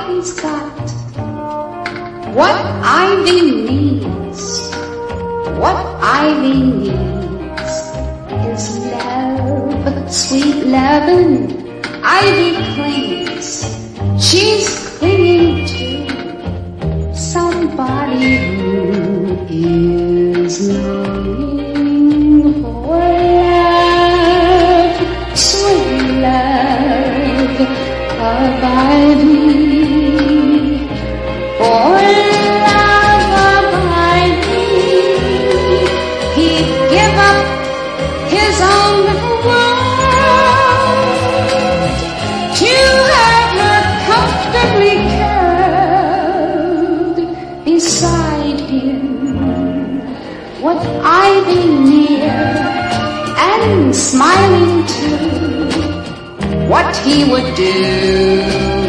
Ivy's got what Ivy needs. What Ivy needs is love, sweet lovin'. Ivy clings. She's clinging to somebody who is longing for love, sweet love of Ivy. For love of Ivy, he'd give up his own little world to have her comfortably curled beside him. With Ivy near and smiling too, what he would do